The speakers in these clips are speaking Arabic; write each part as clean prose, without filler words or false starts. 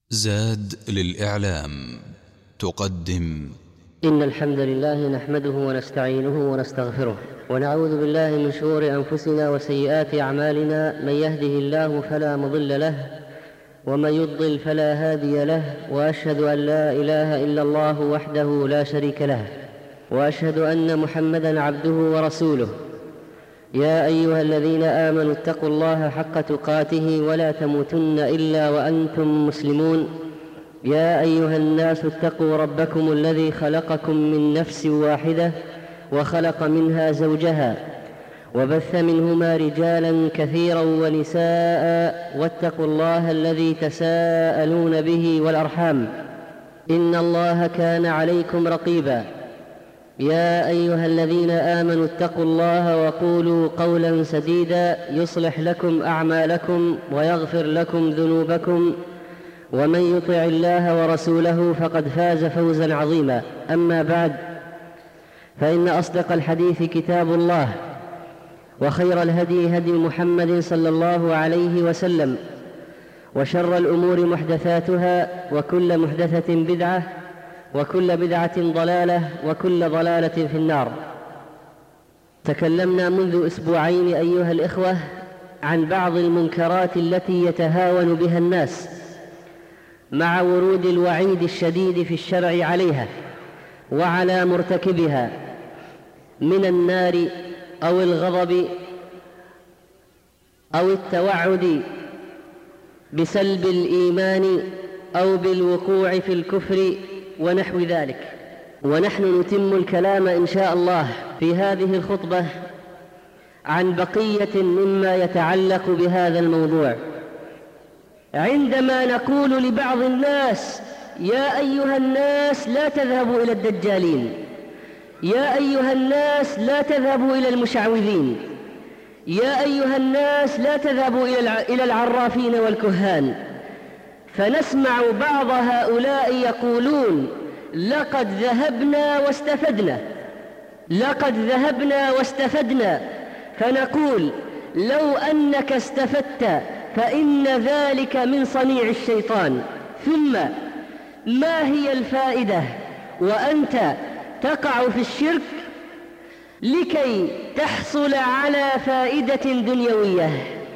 زاد للإعلام تقدم. إن الحمد لله نحمده ونستعينه ونستغفره ونعوذ بالله من شرور أنفسنا وسيئات أعمالنا. من يهده الله فلا مضل له ومن يضلل فلا هادي له، وأشهد أن لا إله إلا الله وحده لا شريك له، وأشهد أن محمدًا عبده ورسوله. يا أيها الذين آمنوا اتقوا الله حق تقاته ولا تموتن إلا وأنتم مسلمون. يا أيها الناس اتقوا ربكم الذي خلقكم من نفس واحدة وخلق منها زوجها وبث منهما رجالا كثيرا ونساء، واتقوا الله الذي تساءلون به والأرحام، إن الله كان عليكم رقيبا. يا أيها الذين آمنوا اتقوا الله وقولوا قولا سديدا يصلح لكم أعمالكم ويغفر لكم ذنوبكم، ومن يطع الله ورسوله فقد فاز فوزا عظيما. أما بعد، فإن أصدق الحديث كتاب الله، وخير الهدي هدي محمد صلى الله عليه وسلم، وشر الأمور محدثاتها، وكل محدثة بدعة، وكل بدعة ضلالة، وكل ضلالة في النار. تكلمنا منذ أسبوعين أيها الإخوة عن بعض المنكرات التي يتهاون بها الناس مع ورود الوعيد الشديد في الشرع عليها وعلى مرتكبها من النار أو الغضب أو التوعد بسلب الإيمان أو بالوقوع في الكفر ونحو ذلك. ونحن نتم الكلام إن شاء الله في هذه الخطبة عن بقية مما يتعلق بهذا الموضوع. عندما نقول لبعض الناس: يا أيها الناس لا تذهبوا إلى الدجالين، يا أيها الناس لا تذهبوا إلى المشعوذين، يا أيها الناس لا تذهبوا إلى العرافين والكهان، فنسمع بعض هؤلاء يقولون: لقد ذهبنا واستفدنا، لقد ذهبنا واستفدنا. فنقول: لو أنك استفدت فإن ذلك من صنيع الشيطان، ثم ما هي الفائدة وأنت تقع في الشرك لكي تحصل على فائدة دنيوية؟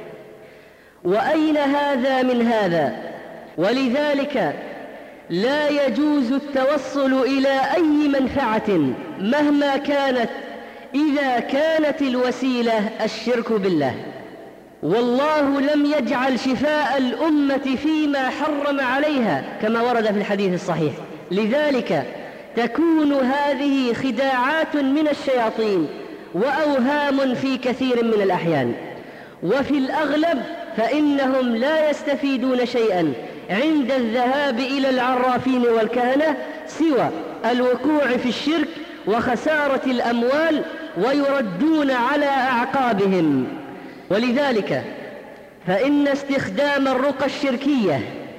وأين هذا من هذا؟ ولذلك لا يجوز التوصل إلى أي منفعة مهما كانت إذا كانت الوسيلة الشرك بالله. والله لم يجعل شفاء الأمة فيما حرم عليها كما ورد في الحديث الصحيح. لذلك تكون هذه خداعات من الشياطين وأوهام في كثير من الأحيان، وفي الأغلب فإنهم لا يستفيدون شيئا عند الذهاب إلى العرافين والكهنة سوى الوقوع في الشرك وخسارة الأموال، ويردون على أعقابهم. ولذلك فإن استخدام الرقى الشركية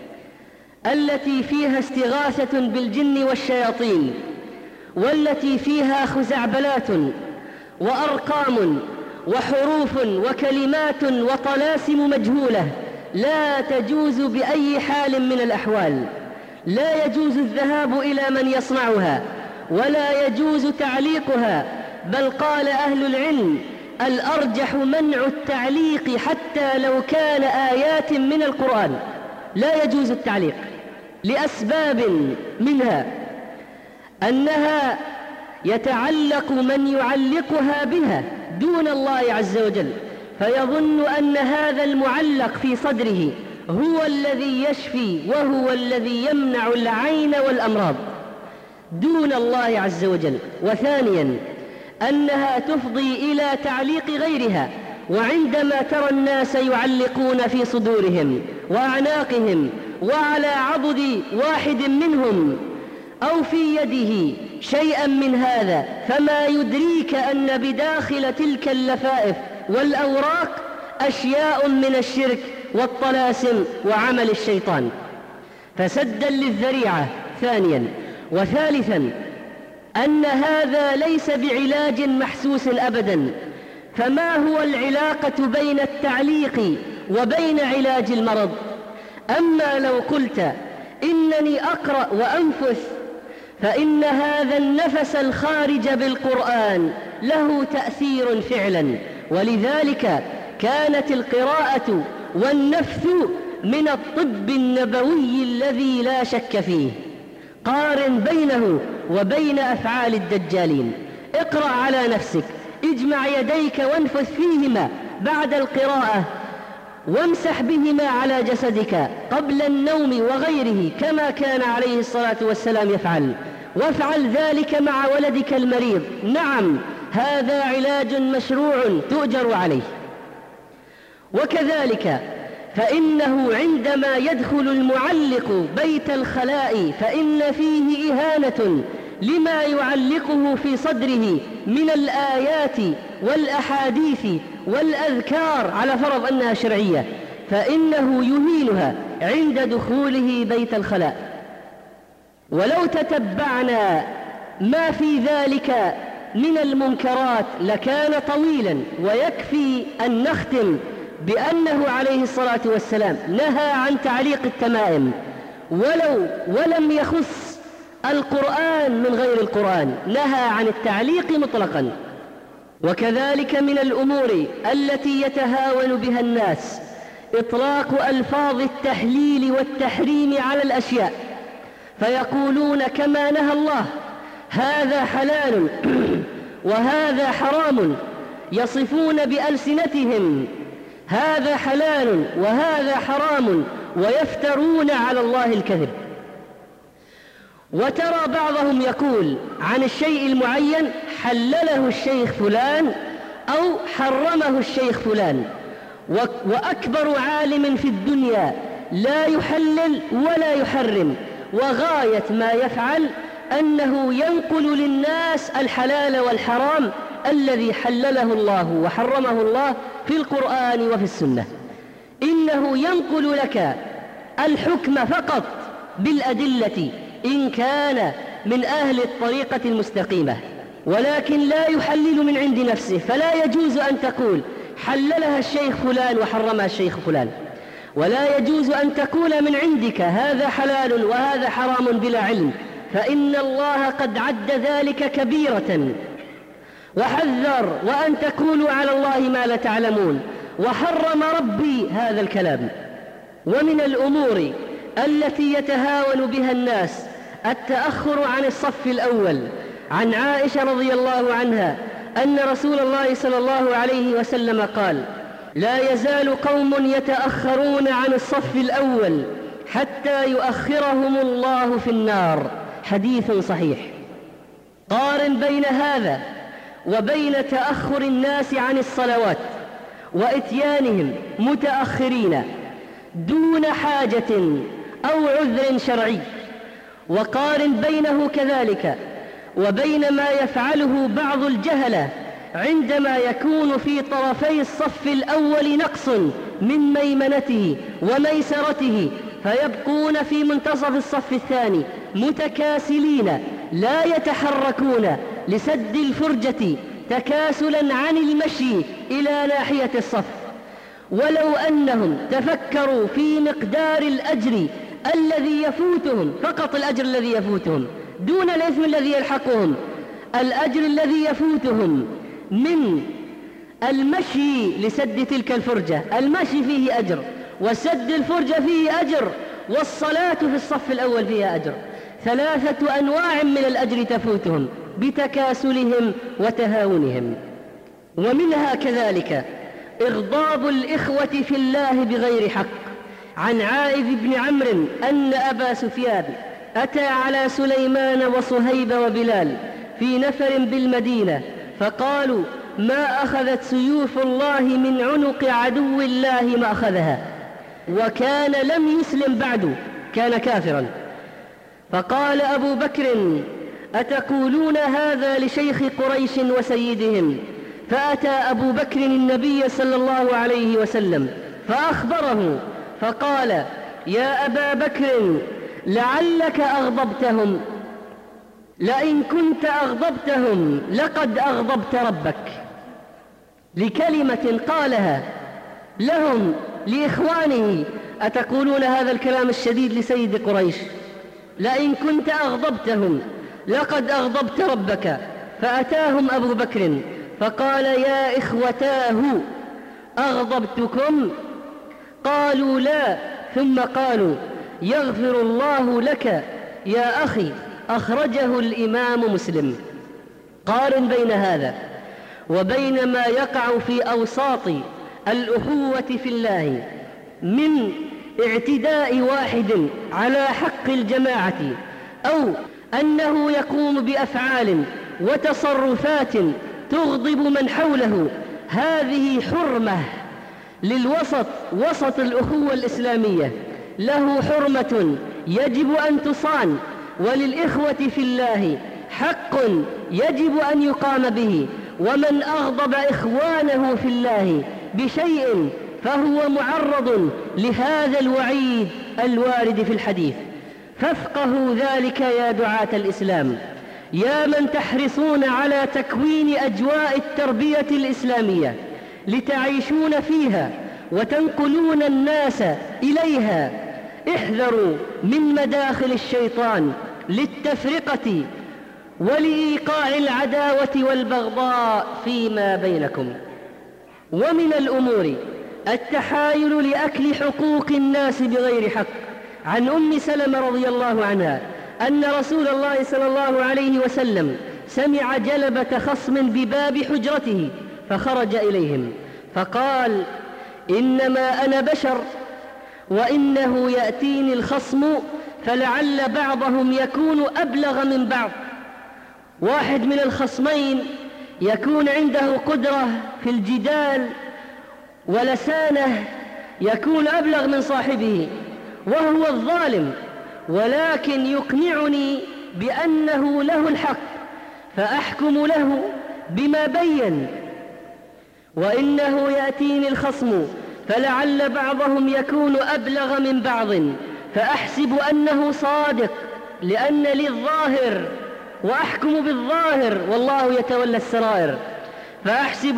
التي فيها استغاثة بالجن والشياطين، والتي فيها خزعبلات وأرقام وحروف وكلمات وطلاسم مجهولة، لا تجوز بأي حال من الأحوال. لا يجوز الذهاب إلى من يصنعها، ولا يجوز تعليقها، بل قال أهل العلم: الأرجح منع التعليق حتى لو كان آيات من القرآن. لا يجوز التعليق لأسباب، منها أنها يتعلق من يعلقها بها دون الله عز وجل، فيظن أن هذا المعلق في صدره هو الذي يشفي وهو الذي يمنع العين والأمراض دون الله عز وجل. وثانيا أنها تفضي إلى تعليق غيرها. وعندما ترى الناس يعلقون في صدورهم وأعناقهم وعلى عضد واحد منهم أو في يده شيئا من هذا، فما يدريك أن بداخل تلك اللفائف والأوراق أشياء من الشرك والطلاسم وعمل الشيطان، فسدا للذريعة ثانيا. وثالثا أن هذا ليس بعلاج محسوس أبدا، فما هو العلاقة بين التعليق وبين علاج المرض؟ أما لو قلت إنني أقرأ وأنفث، فإن هذا النفس الخارج بالقرآن له تأثير فعلا، ولذلك كانت القراءة والنفث من الطب النبوي الذي لا شك فيه. قارن بينه وبين أفعال الدجالين. اقرأ على نفسك، اجمع يديك وانفث فيهما بعد القراءة، وامسح بهما على جسدك قبل النوم وغيره كما كان عليه الصلاة والسلام يفعل، وافعل ذلك مع ولدك المريض. نعم، هذا علاج مشروع تؤجر عليه. وكذلك فإنه عندما يدخل المعلق بيت الخلاء فإن فيه إهانة لما يعلقه في صدره من الآيات والأحاديث والأذكار على فرض أنها شرعية، فإنه يهينها عند دخوله بيت الخلاء. ولو تتبعنا ما في ذلك من المنكرات لكان طويلا، ويكفي أن نختم بأنه عليه الصلاة والسلام نهى عن تعليق التمائم، ولم يخص القرآن من غير القرآن، نهى عن التعليق مطلقا. وكذلك من الأمور التي يتهاون بها الناس إطلاق ألفاظ التحليل والتحريم على الأشياء، فيقولون كما نهى الله هذا حلال وهذا حرام، يصفون بألسنتهم هذا حلال وهذا حرام، ويفترون على الله الكذب. وترى بعضهم يقول عن الشيء المعين حلله الشيخ فلان أو حرمه الشيخ فلان، وأكبر عالم في الدنيا لا يحلل ولا يحرم، وغاية ما يفعل أنه ينقل للناس الحلال والحرام الذي حلله الله وحرمه الله في القرآن وفي السنة. إنه ينقل لك الحكم فقط بالأدلة إن كان من أهل الطريقة المستقيمة، ولكن لا يحلل من عند نفسه، فلا يجوز أن تقول حللها الشيخ فلان وحرمها الشيخ فلان، ولا يجوز أن تقول من عندك هذا حلال وهذا حرام بلا علم، فإن الله قد عد ذلك كبيرة وحذر وأن تقولوا على الله ما لا تعلمون، وحرم ربي هذا الكلام. ومن الأمور التي يتهاون بها الناس التأخر عن الصف الأول. عن عائشة رضي الله عنها أن رسول الله صلى الله عليه وسلم قال: لا يزال قوم يتأخرون عن الصف الأول حتى يؤخرهم الله في النار. حديث صحيح. قارن بين هذا وبين تأخر الناس عن الصلوات وإتيانهم متأخرين دون حاجة أو عذر شرعي، وقارن بينه كذلك وبين ما يفعله بعض الجهلة عندما يكون في طرفي الصف الأول نقص من ميمنته وميسرته، فيبقون في منتصف الصف الثاني متكاسلين لا يتحركون لسد الفرجة تكاسلا عن المشي إلى ناحية الصف. ولو أنهم تفكروا في مقدار الأجر الذي يفوتهم، فقط الأجر الذي يفوتهم دون الإثم الذي يلحقهم، الأجر الذي يفوتهم من المشي لسد تلك الفرجة، المشي فيه أجر، وسد الفرجة فيه أجر، والصلاة في الصف الأول فيها أجر. 3 أنواع من الأجر تفوتهم بتكاسلهم وتهاونهم. ومنها كذلك إغضاب الإخوة في الله بغير حق. عن عائذ بن عمرو أن أبا سفيان أتى على سليمان وصهيب وبلال في نفر بالمدينة، فقالوا: ما أخذت سيوف الله من عنق عدو الله ما أخذها، وكان لم يسلم بعد، كان كافرا. فقال أبو بكر: أتقولون هذا لشيخ قريش وسيدهم؟ فأتى أبو بكر النبي صلى الله عليه وسلم فأخبره، فقال: يا أبا بكر لعلك أغضبتهم، لئن كنت أغضبتهم لقد أغضبت ربك، لكلمة قالها لهم لإخوانه. أتقولون هذا الكلام الشديد لسيد قريش؟ لئن كنت أغضبتهم لقد أغضبت ربك. فأتاهم أبو بكر فقال يا إخوتاه أغضبتكم؟ قالوا لا. ثم قالوا يغفر الله لك يا أخي. أخرجه الإمام مسلم. قارن بين هذا وبين ما يقع في أوساط الأخوة في الله من اعتداء واحد على حق الجماعة، أو أنه يقوم بأفعال وتصرفات تغضب من حوله. هذه حرمة للوسط، وسط الأخوة الإسلامية له حرمة يجب أن تصان، وللإخوة في الله حق يجب أن يقام به. ومن أغضب إخوانه في الله بشيء فهو معرض لهذا الوعيد الوارد في الحديث. فافقهوا ذلك يا دعاة الإسلام، يا من تحرصون على تكوين أجواء التربية الإسلامية لتعيشون فيها وتنقلون الناس إليها. احذروا من مداخل الشيطان للتفرقة ولإيقاع العداوة والبغضاء فيما بينكم. ومن الأمور التحايل لأكل حقوق الناس بغير حق. عن أم سلمة رضي الله عنها أن رسول الله صلى الله عليه وسلم سمع جلبة خصم بباب حجرته فخرج إليهم فقال إنما أنا بشر وإنه يأتيني الخصم فلعل بعضهم يكون أبلغ من بعض. واحد من الخصمين يكون عنده قدرة في الجدال ولسانه يكون أبلغ من صاحبه وهو الظالم، ولكن يقنعني بأنه له الحق فأحكم له بما بين. وإنه يأتيني الخصم فلعل بعضهم يكون أبلغ من بعض فأحسب أنه صادق لأن لي الظاهر وأحكم بالظاهر والله يتولى السرائر. فأحسب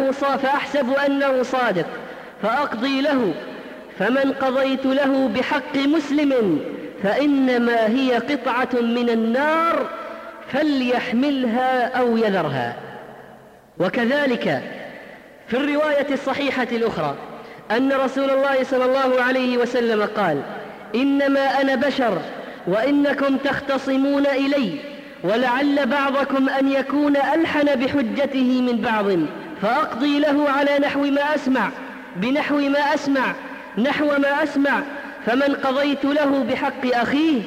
أنه صادق فأقضي له، فمن قضيت له بحق مسلم فإنما هي قطعة من النار فليحملها أو يذرها. وكذلك في الرواية الصحيحة الأخرى أن رسول الله صلى الله عليه وسلم قال إنما أنا بشر وإنكم تختصمون إلي ولعل بعضكم أن يكون ألحن بحجته من بعض فأقضي له على نحو ما أسمع بنحو ما أسمع نحو ما أسمع، فمن قضيت له بحق أخيه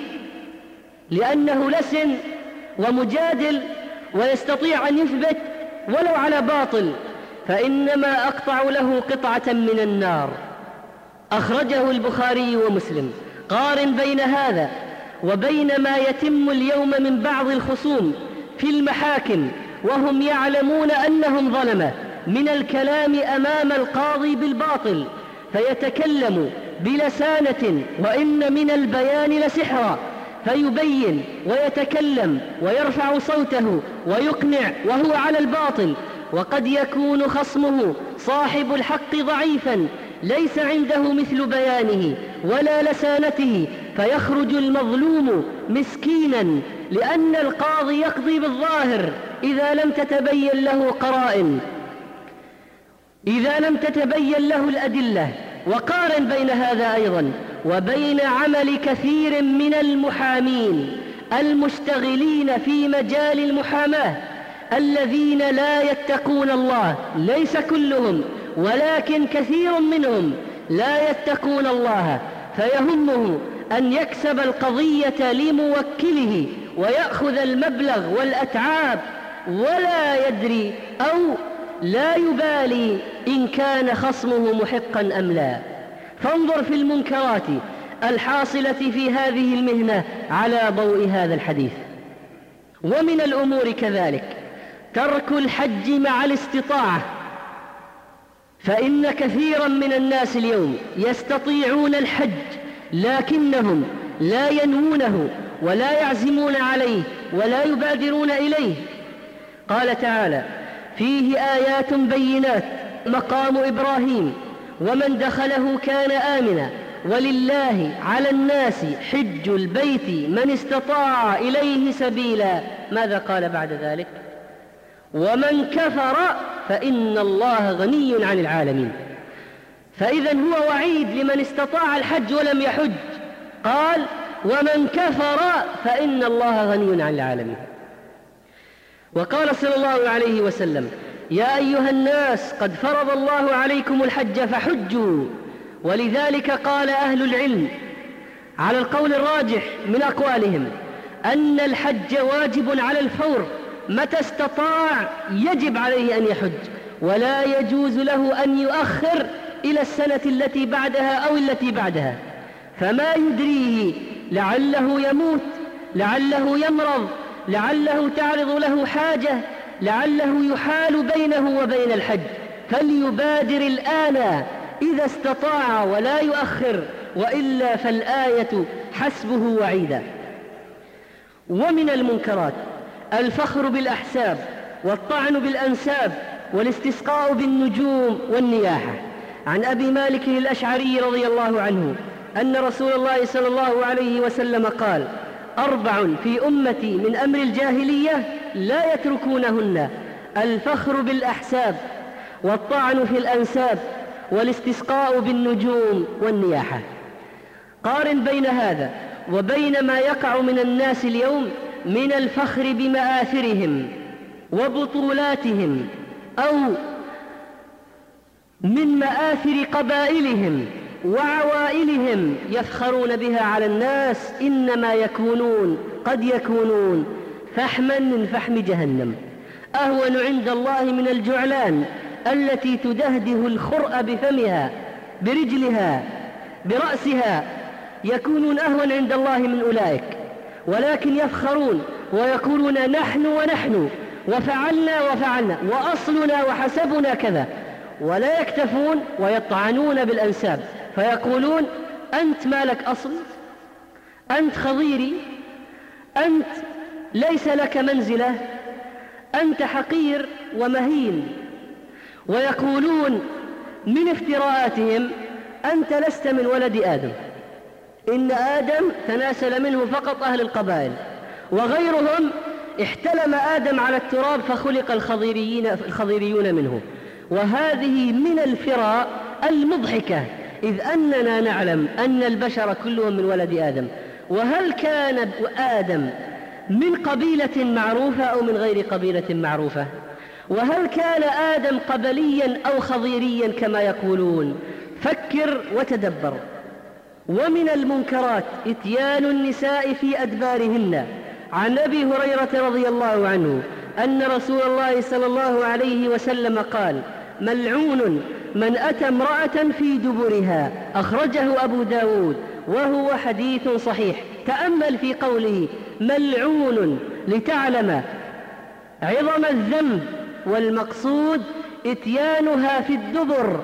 لأنه لسن ومجادل ويستطيع أن يثبت ولو على باطل فإنما أقطع له قطعة من النار. أخرجه البخاري ومسلم. قارن بين هذا وبين ما يتم اليوم من بعض الخصوم في المحاكم وهم يعلمون أنهم ظلمة من الكلام أمام القاضي بالباطل فيتكلم بلسانة وإن من البيان لسحرا فيبين ويتكلم ويرفع صوته ويقنع وهو على الباطل، وقد يكون خصمه صاحب الحق ضعيفا ليس عنده مثل بيانه ولا لسانته فيخرج المظلوم مسكينا لأن القاضي يقضي بالظاهر إذا لم تتبين له قرائن، إذا لم تتبين له الأدلة. وقارن بين هذا أيضا وبين عمل كثير من المحامين المشتغلين في مجال المحاماة الذين لا يتقون الله، ليس كلهم ولكن كثير منهم لا يتقون الله، فيهمه أن يكسب القضية لموكله ويأخذ المبلغ والأتعاب ولا يدري أو لا يبالي إن كان خصمه محقا أم لا. فانظر في المنكرات الحاصلة في هذه المهنة على ضوء هذا الحديث. ومن الأمور كذلك ترك الحج مع الاستطاعة، فإن كثيرا من الناس اليوم يستطيعون الحج لكنهم لا ينوونه ولا يعزمون عليه ولا يبادرون إليه. قال تعالى فيه آيات بينات مقام إبراهيم ومن دخله كان آمنا ولله على الناس حج البيت من استطاع إليه سبيلا. ماذا قال بعد ذلك؟ ومن كفر فإن الله غني عن العالمين. فإذا هو وعيد لمن استطاع الحج ولم يحج، قال ومن كفر فإن الله غني عن العالمين. وقال صلى الله عليه وسلم: يا أيها الناس قد فرض الله عليكم الحج فحجوا. ولذلك قال أهل العلم على القول الراجح من أقوالهم أن الحج واجب على الفور، متى استطاع يجب عليه أن يحج، ولا يجوز له أن يؤخر إلى السنة التي بعدها أو التي بعدها. فما يدريه، لعله يموت، لعله يمرض، لعله تعرض له حاجة، لعله يحال بينه وبين الحج، فليبادر الآن إذا استطاع ولا يؤخر، وإلا فالآية حسبه وعيدا. ومن المنكرات الفخر بالأحساب والطعن بالأنساب والاستسقاء بالنجوم والنياحة. عن أبي مالك الأشعري رضي الله عنه أن رسول الله صلى الله عليه وسلم قال: 4 في أمتي من أمر الجاهلية لا يتركونهن: الفخر بالأحساب والطعن في الأنساب والاستسقاء بالنجوم والنياحة. قارن بين هذا وبين ما يقع من الناس اليوم من الفخر بمآثرهم وبطولاتهم أو من مآثر قبائلهم وعوائلهم يفخرون بها على الناس، إنما قد يكونون فحما من فحم جهنم، أهون عند الله من الجعلان التي تدهده الخرأ بفمها برجلها برأسها، يكونون أهون عند الله من أولئك، ولكن يفخرون ويقولون نحن ونحن وفعلنا وأصلنا وحسبنا كذا، ولا يكتفون ويطعنون بالأنساب فيقولون: أنت ما لك أصل، أنت خضيري، أنت ليس لك منزلة، أنت حقير ومهين. ويقولون من افتراءاتهم: أنت لست من ولد آدم، إن آدم تناسل منه فقط أهل القبائل، وغيرهم احتلم آدم على التراب فخلق الخضيريون منه. وهذه من الفراء المضحكة، إذ أننا نعلم أن البشر كلهم من ولد آدم. وهل كان آدم من قبيلة معروفة أو من غير قبيلة معروفة؟ وهل كان آدم قبليا أو خضيريا كما يقولون؟ فكر وتدبر. ومن المنكرات إتيان النساء في أدبارهن. عن أبي هريرة رضي الله عنه أن رسول الله صلى الله عليه وسلم قال: ملعون من أتى امرأة في دبرها، أخرجه أبو داود وهو حديث صحيح. تأمل في قوله ملعون لتعلم عظم الذنب، والمقصود إتيانها في الدبر.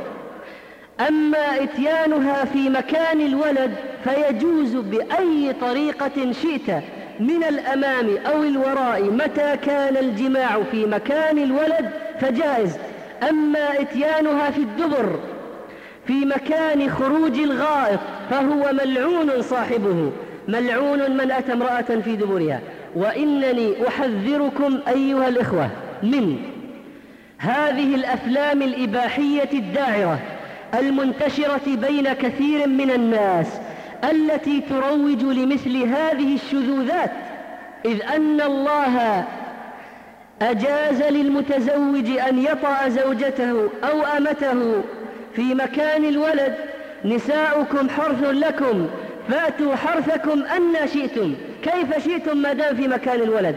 أما إتيانها في مكان الولد فيجوز بأي طريقة شئت من الأمام أو الوراء، متى كان الجماع في مكان الولد فجائز. أما إتيانها في الدبر في مكان خروج الغائط فهو ملعون صاحبه، ملعون من أتى امرأة في دبرها. وإنني أحذركم أيها الإخوة من هذه الأفلام الإباحية الداعرة المنتشرة بين كثير من الناس التي تروج لمثل هذه الشذوذات، إذ أن الله أجاز للمتزوج أن يطأ زوجته أو أمته في مكان الولد: نساؤكم حرث لكم فأتوا حرثكم أن شئتم كيف شئتم ما دام في مكان الولد.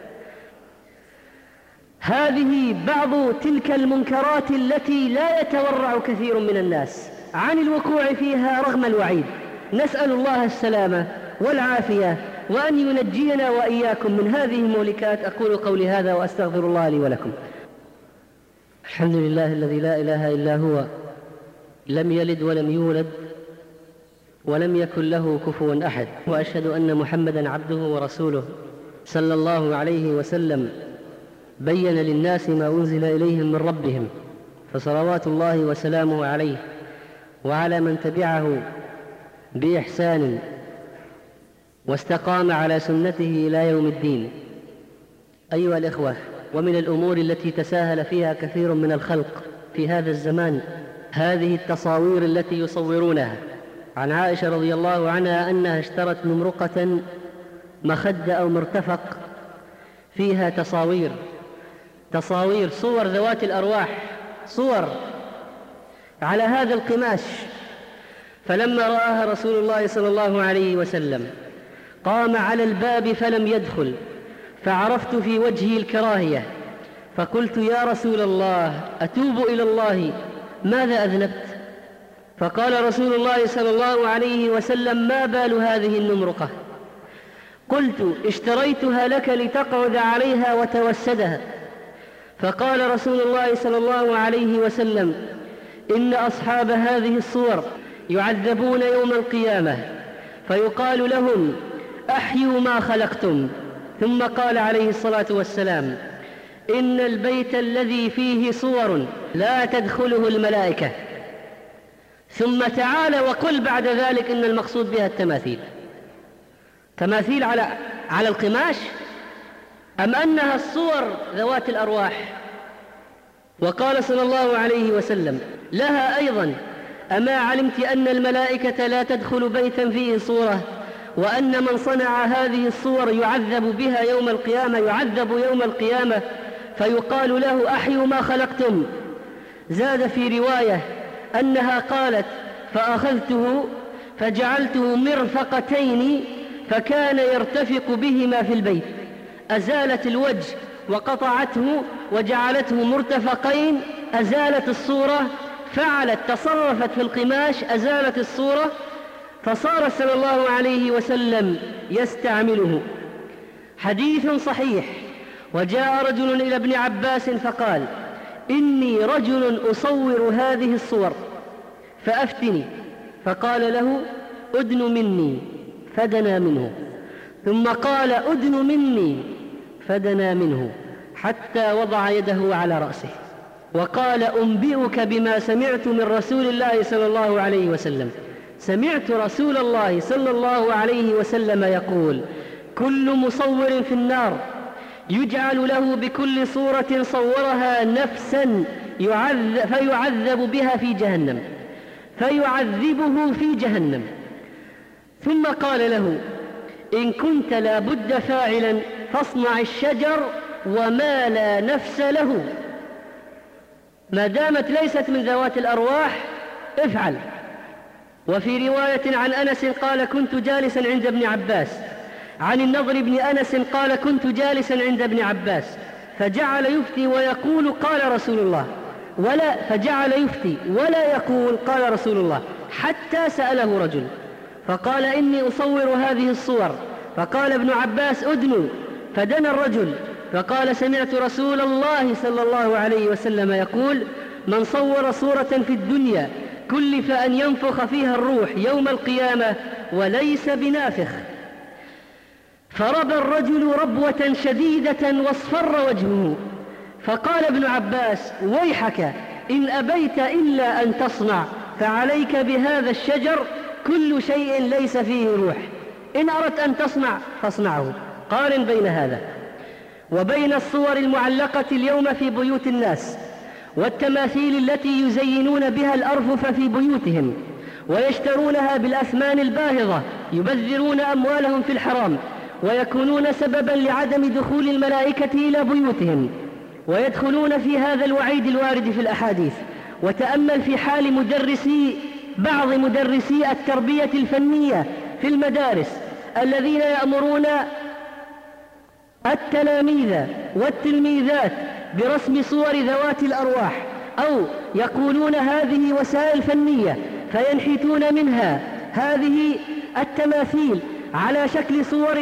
هذه بعض تلك المنكرات التي لا يتورع كثير من الناس عن الوقوع فيها رغم الوعيد. نسأل الله السلامة والعافية، وأن ينجينا وإياكم من هذه المهلكات. أقول قولي هذا وأستغفر الله لي ولكم. الحمد لله الذي لا إله إلا هو، لم يلد ولم يولد ولم يكن له كفوا أحد، وأشهد أن محمدا عبده ورسوله صلى الله عليه وسلم بين للناس ما أنزل إليهم من ربهم، فصلوات الله وسلامه عليه وعلى من تبعه بإحسان واستقام على سنته إلى يوم الدين. أيها الإخوة، ومن الأمور التي تساهل فيها كثير من الخلق في هذا الزمان هذه التصاوير التي يصورونها. عن عائشة رضي الله عنها أنها اشترت نمرقة مخدة أو مرتفق فيها تصاوير صور ذوات الأرواح، صور على هذا القماش. فلما رآها رسول الله صلى الله عليه وسلم قام على الباب فلم يدخل، فعرفت في وجهه الكراهية، فقلت: يا رسول الله، أتوب إلى الله، ماذا أذنبت؟ فقال رسول الله صلى الله عليه وسلم: ما بال هذه النمرقة؟ قلت: اشتريتها لك لتقعد عليها وتوسدها. فقال رسول الله صلى الله عليه وسلم: إن أصحاب هذه الصور يعذبون يوم القيامة فيقال لهم: أحيوا ما خلقتم. ثم قال عليه الصلاة والسلام: إن البيت الذي فيه صور لا تدخله الملائكة. ثم تعالى وقل بعد ذلك إن المقصود بها التماثيل. تماثيل على القماش، أم أنها الصور ذوات الأرواح؟ وقال صلى الله عليه وسلم لها أيضا: أما علمت أن الملائكة لا تدخل بيتا فيه صورة، وأن من صنع هذه الصور يعذب بها يوم القيامة، يعذب يوم القيامة فيقال له: أحيوا ما خلقتم. زاد في رواية أنها قالت: فأخذته فجعلته مرفقتين فكان يرتفق بهما في البيت. أزالت الوجه وقطعته وجعلته مرتفقين، أزالت الصورة، فعلت تصرفت في القماش، أزالت الصورة، فصار صلى الله عليه وسلم يستعمله. حديث صحيح. وجاء رجل إلى ابن عباس فقال: إني رجل أصور هذه الصور فأفتني. فقال له: أدن مني، فدنا منه. ثم قال: أدن مني، فدنا منه، حتى وضع يده على رأسه وقال: أنبئك بما سمعت من رسول الله صلى الله عليه وسلم. سمعت رسول الله صلى الله عليه وسلم يقول: كل مصور في النار، يجعل له بكل صورة صورها نفسا فيعذب بها في جهنم، فيعذبه في جهنم. ثم قال له: إن كنت لا بد فاعلا فاصنع الشجر وما لا نفس له، ما دامت ليست من ذوات الأرواح افعل. وفي رواية عن أنس قال: كنت جالسا عند ابن عباس. عن النضر بن أنس قال: كنت جالسا عند ابن عباس فجعل يفتي ويقول: قال رسول الله، فجعل يفتي ولا يقول: قال رسول الله، حتى سأله رجل فقال: إني أصور هذه الصور. فقال ابن عباس: أدنوا. فدنا الرجل فقال: سمعت رسول الله صلى الله عليه وسلم يقول: من صور صورة في الدنيا كلف أن ينفخ فيها الروح يوم القيامة وليس بنافخ. فربى الرجل ربوة شديدة واصفر وجهه. فقال ابن عباس: ويحك، إن أبيت إلا أن تصنع فعليك بهذا الشجر، كل شيء ليس فيه روح، إن أردت أن تصنع فاصنعه. قارن بين هذا وبين الصور المعلقة اليوم في بيوت الناس والتماثيل التي يزينون بها الأرفف في بيوتهم ويشترونها بالأثمان الباهظة، يبذرون أموالهم في الحرام ويكونون سببا لعدم دخول الملائكة إلى بيوتهم، ويدخلون في هذا الوعيد الوارد في الأحاديث. وتأمل في حال بعض مدرسي التربية الفنية في المدارس الذين يأمرون التلاميذ والتلميذات برسم صور ذوات الأرواح، أو يقولون هذه وسائل فنية فينحتون منها هذه التماثيل على شكل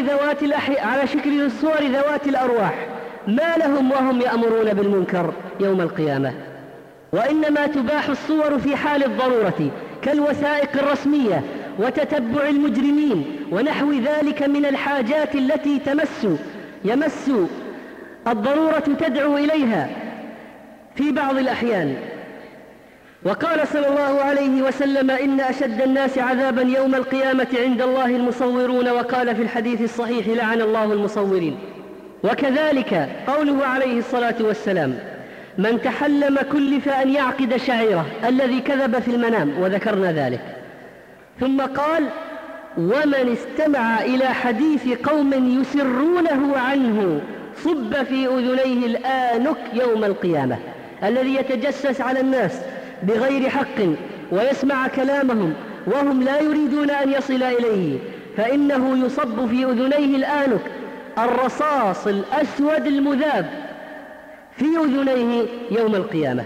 صور ذوات الأرواح. ما لهم وهم يأمرون بالمنكر يوم القيامة؟ وإنما تباح الصور في حال الضرورة كالوثائق الرسمية وتتبع المجرمين ونحو ذلك من الحاجات التي يمس الضرورة تدعو إليها في بعض الأحيان. وقال صلى الله عليه وسلم: إن أشد الناس عذابا يوم القيامة عند الله المصورون. وقال في الحديث الصحيح: لعن الله المصورين. وكذلك قوله عليه الصلاة والسلام: من تحلم كلف أن يعقد شعيره الذي كذب في المنام، وذكرنا ذلك. ثم قال: ومن استمع إلى حديث قوم يسرونه عنه صب في أذنيه الآنك يوم القيامة. الذي يتجسس على الناس بغير حق ويسمع كلامهم وهم لا يريدون أن يصل إليه، فإنه يصب في أذنيه الآنك، الرصاص الأسود المذاب، في أذنيه يوم القيامة.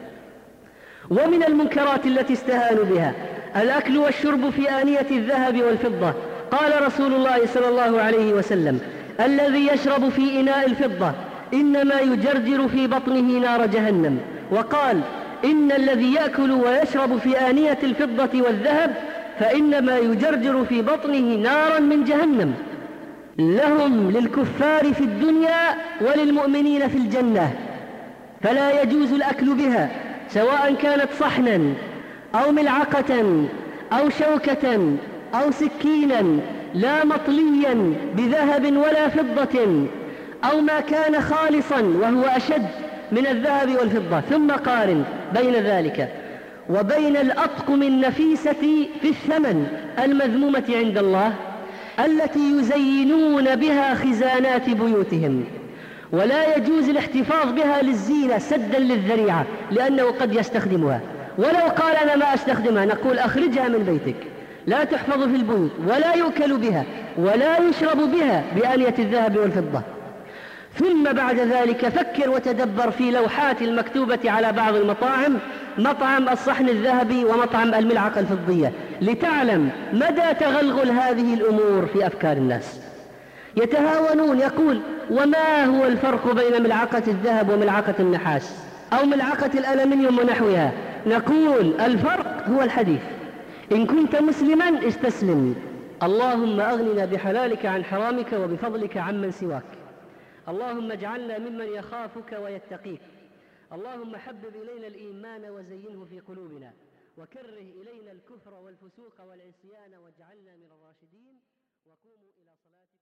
ومن المنكرات التي استهانوا بها الأكل والشرب في آنية الذهب والفضة. قال رسول الله صلى الله عليه وسلم: الذي يشرب في إناء الفضة إنما يجرجر في بطنه نار جهنم. وقال: إن الذي يأكل ويشرب في آنية الفضة والذهب فإنما يجرجر في بطنه نارا من جهنم. لهم للكفار في الدنيا وللمؤمنين في الجنة، فلا يجوز الأكل بها، سواء كانت صحنا أو ملعقة أو شوكة أو سكينا، لا مطليا بذهب ولا فضة، أو ما كان خالصا وهو أشد من الذهب والفضة. ثم قارن بين ذلك وبين الأطقم النفيسة في الثمن المذمومة عند الله التي يزينون بها خزانات بيوتهم، ولا يجوز الاحتفاظ بها للزينة سدا للذريعة، لأنه قد يستخدمها. ولو قال: أنا ما أستخدمها، نقول: أخرجها من بيتك، لا تحفظ في البيوت، ولا يؤكل بها، ولا يشرب بها بآنية الذهب والفضة. ثم بعد ذلك فكر وتدبر في لوحات المكتوبة على بعض المطاعم: مطعم الصحن الذهبي ومطعم الملعقة الفضية، لتعلم مدى تغلغل هذه الأمور في أفكار الناس. يتهاونون، يقول: وما هو الفرق بين ملعقة الذهب وملعقة النحاس أو ملعقة الألمنيوم ونحوها؟ نقول: الفرق هو الحديث: إن كنت مسلما استسلم، اللهم أغننا بحلالك عن حرامك وبفضلك عمن سواك، اللهم اجعلنا ممن يخافك ويتقيك، اللهم حبب إلينا الإيمان وزينه في قلوبنا، وكره إلينا الكفر والفسوق والعصيان واجعلنا من الراشدين. وقوموا إلى صلاتكم.